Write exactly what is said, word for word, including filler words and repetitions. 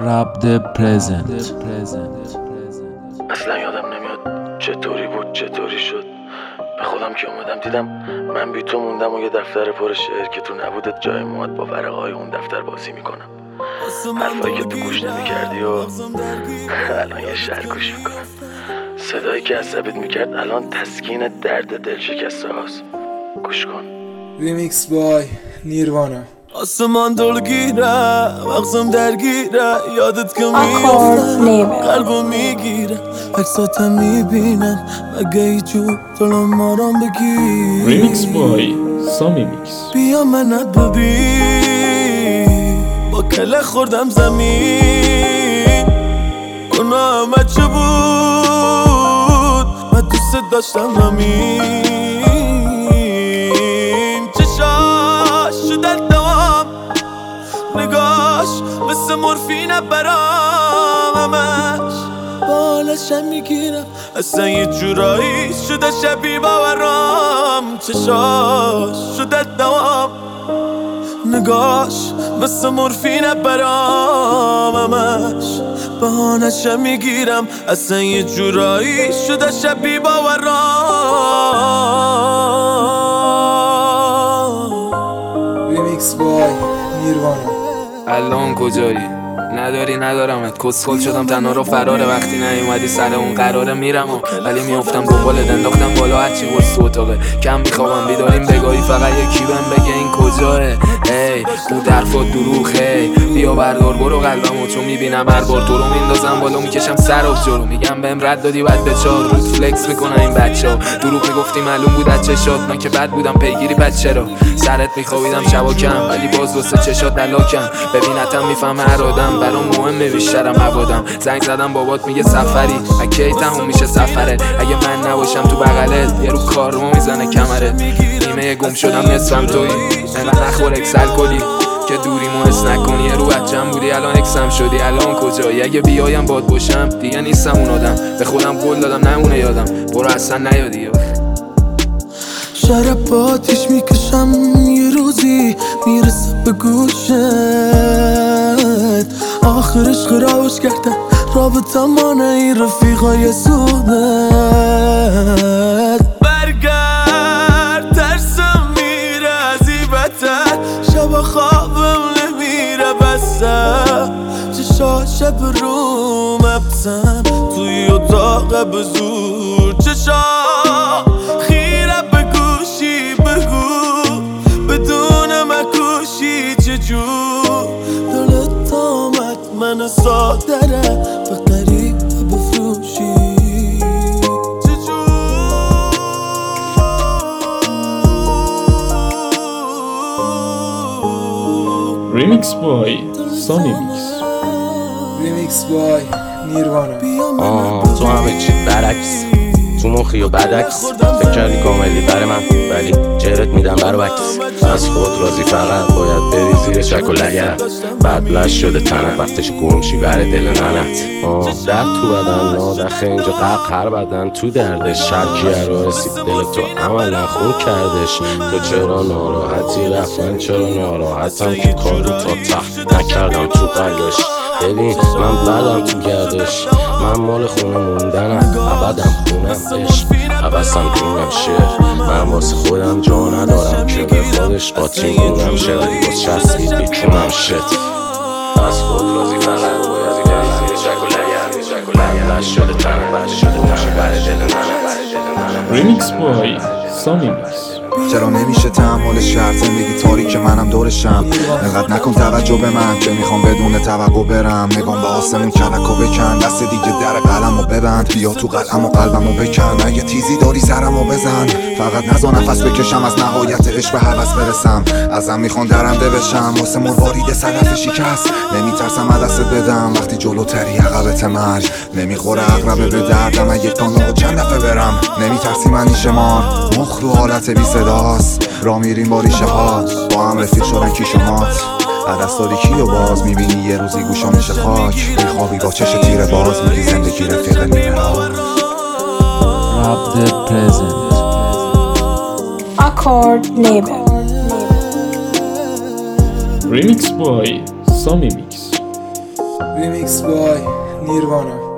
Rap the present. اصلا یادم نمیاد چطوری بود چطوری شد. به خودم که اومدم دیدم من بی تو موندم و یه دفتر پر شعر که تو نبودت جای مواد با ورقه های اون دفتر بازی میکنم. حرفایی که تو گوش نمیکردی و الان یه شعر گوش میکنم. صدایی که عصبت میکرد الان تسکین درد دل شکسته هاست. گوش کن. ریمیکس بای نیروانا. آسمان دلگیره مغزم درگیره یادت که میافتم قلبم میگیره عکساتم میبینم مگه ایجور دلم مارام بگیر. ریمیکس بای سامی میکس. بیا منت ببین با کله خوردم زمین اونا همه چه بود من دوست داشتم همین چشاش شده دوام نگاش مثل مورفینه برام همش بالشم میگیرم اصلا یه جورایی شده شبیه باورام چشاش شده دوام نگاش مثل مورفینه برام همش بهانشم میگیرم اصلا یه جورایی شده شبیه باورام. ریمیکس بای نیروانا. الان کجایی؟ نداری ندارمت کسخل شدم تنها رو فراره وقتی نیومدی سر اون قراره میرم و ولی میافتم دنبالت انداختم بالا هرچی واسه تو اتاقه کم میخوابم بیداریم بگاهی فقط یکی بهم بگه این کجاه. ای اون درفات دروغه بیا بردار برو قلبمو چون میبینم هر بار تو رو میندازم بالا میکشم سر و جلو میگم بهم رد دادی بعد به چهار روز فلکس میکنن این بچه‌ها دروغ میگفتی معلوم بود از چشات من که بد بودم پیگیری بچه رو سرت میخوابیدم شبا کم ولی باز واسه چشات دلاکم ببینتم میفهمه هر آدم برام مهمه بیشترم مبادم زنگ زدم بابات میگه سفری اکی تموم میشه سفرت اگه من نباشم تو بغلت یه رو کارمو میزنه کمرت نیمه گم شدم نصفم تویی انقدر نخور اکسل کلی که دوریمو حس نکنی یه رو بچم بودی الان اکسم شدی الان کجایی اگه بیایم باد باشم دیگه نیستم اون آدم به خودم قول دادم نمونه یادم برو اصلا نیادی شرب آتیش میکشم یه روزی میرسه به گوشت آخرش خرابش کردن رابطه مانه این رفیقای سودت برگرد ترسم میره از این بتر شب خوابم نمیره بسم چشاش برو مبسم توی اتاق بزور چشا خیره بگوشی بگو بدون مکوشی چجور دلت آمد من سادره به قریب بفروشی ریمیکس بای سامی میکس. ریمیکس بای نیروانا. آه تو همه چی برعکس تو مخی و بدعکس فکر کردی کاملی بر من ولی جرت میدم بر وکس از خود راضی فقط باید بری زیر چک و لگت بعد لش شده تنت وقتش گمشی بر دل ننت آه درد تو بدن نادخه اینجا قق هر بدن تو دردش شرکیه رو رسید دل تو عملا خون کردش تو چرا ناراحتی رفت من چرا ناراحتم که کارو تا تخت نکردم تو قلش ببین من بدم تو گردش من مال خونه موندنم ابدم خونم عشق عبستم جونم شعر من واسه خودم جا ندارم که به خودش قاطی مونم شه ولی باز چسبید بیکنم شد از خود راضی فقط باید بری زیر چک و لگم لش شده تنم بچه شده موشی بر دل ننم. ریمیکس بای سامی میکس. چرا نمیشه تحمل شرط زندگی تاریک منم دورشم انقدر نکن توجه به من که میخوام بدون توقع برم نگام به آسمون کلکو بکن دست دیگه در قلمو ببند بیا تو قلم و قلبمو بکن اگه تیزی داری سرمو بزن فقط نزا نفس بکشم از نهایت عشق به هوس برسم ازم میخوان درنده بشم واسه مروارید صدف شکست نمیترسم دست بدم وقتی جلوتری عقبت مرگ نمیخوره عقربه به دردم اگه تانو چند دفعه برم نمیترسی من نیشمار مخ رو حالت بی صداست را میریم با ریشه ها با هم رفیق شدن کی شمات عدس داری کیو باز میبینی یه روزی گوشا میشه خاک میخوابی با چش تیر باز میگی زندگی رفیق نیمرار. Rap the present. Accord label. ریمیکس بای سامی میکس. ریمیکس بای نیروانا.